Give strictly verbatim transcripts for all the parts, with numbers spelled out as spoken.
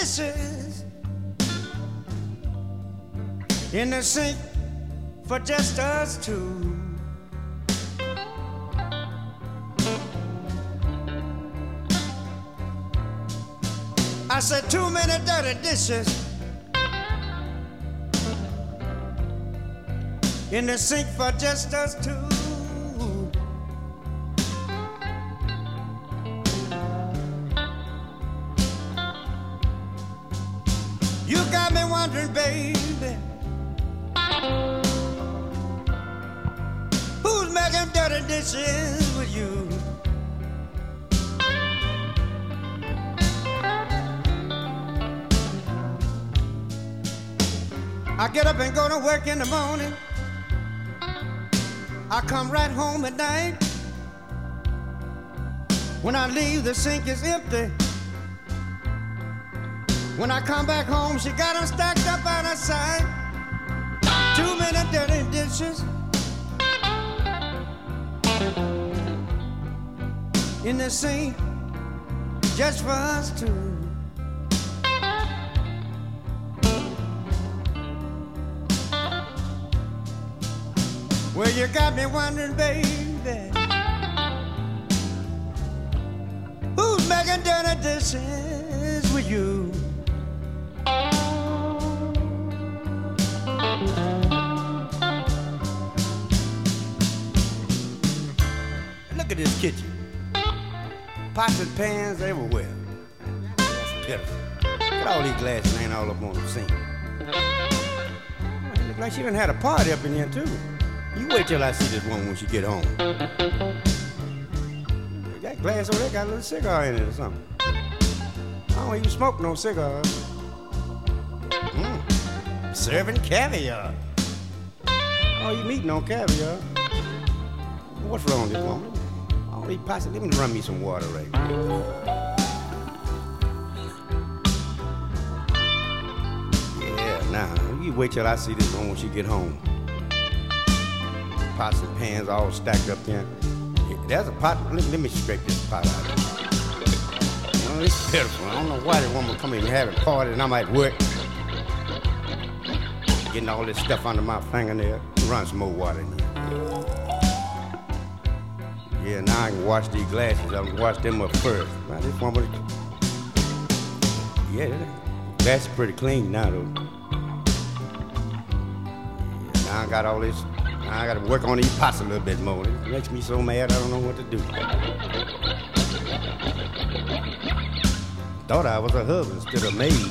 dishes in the sink for just us two. I said too many dirty dishes in the sink for just us two. You got me wondering, baby, who's making dirty dishes with you? I get up and go to work in the morning. I come right home at night. When I leave, the sink is empty. When I come back home, she got them stacked up out of sight. Too many dirty dishes in the sink just for us two. Well, you got me wondering, baby, who's making dirty dishes with you? Look at this kitchen. Pots and pans everywhere. That's pitiful. Look at all these glasses laying all up on the sink. It looks like she done had a party up in here, too. You wait till I see this woman when she get home. That glass over there got a little cigar in it or something. I don't even smoke no cigars. Mm. Serving caviar. Oh, you eating on caviar? What's wrong with this woman? All these pots, let me run me some water right now. Yeah, now, nah, you wait till I see this woman when she get home. Pots and pans all stacked up there. There's a pot. Let, let me scrape this pot out. You know, it's pitiful. I don't know why this woman come in and having a party and I'm at work. Getting all this stuff under my fingernail. Run some more water in here. Yeah, now I can wash these glasses. I can wash them up first. Now this woman, yeah, the glass is pretty clean now though. Yeah, now I got all this. I gotta work on these pots a little bit more. It makes me so mad I don't know what to do. Thought I was a husband instead of maid.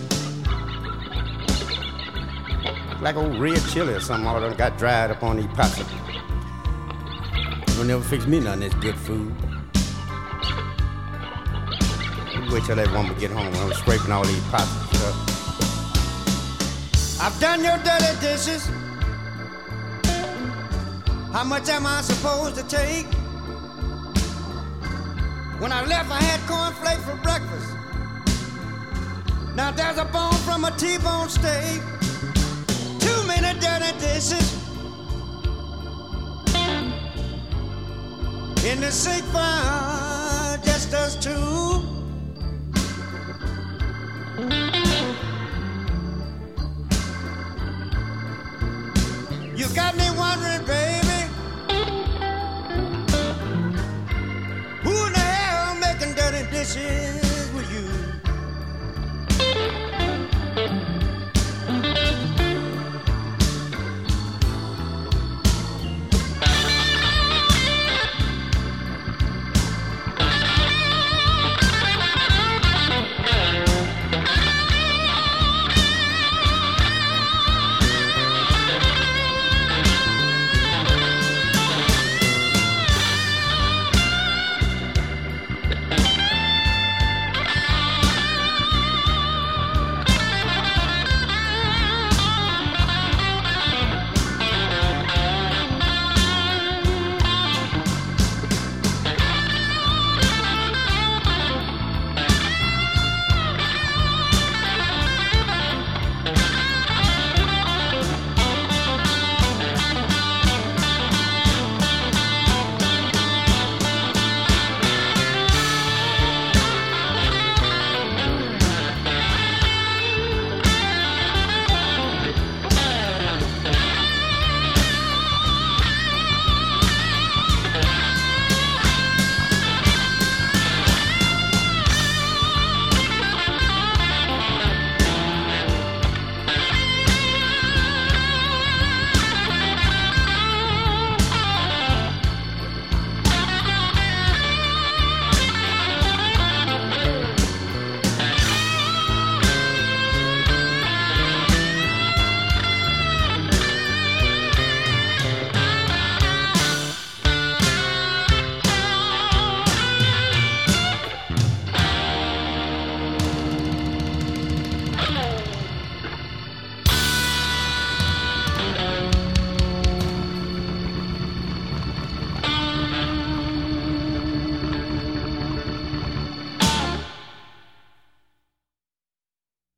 Like old red chili or something all done got dried up on these pots. You'll never fix me none of this good food. You wait till that woman get home when I'm scraping all these pots and stuff. I've done your dirty dishes. How much am I supposed to take? When I left, I had cornflakes for breakfast. Now there's a bone from a T-bone steak. Too many dirty dishes in the sink for just us two.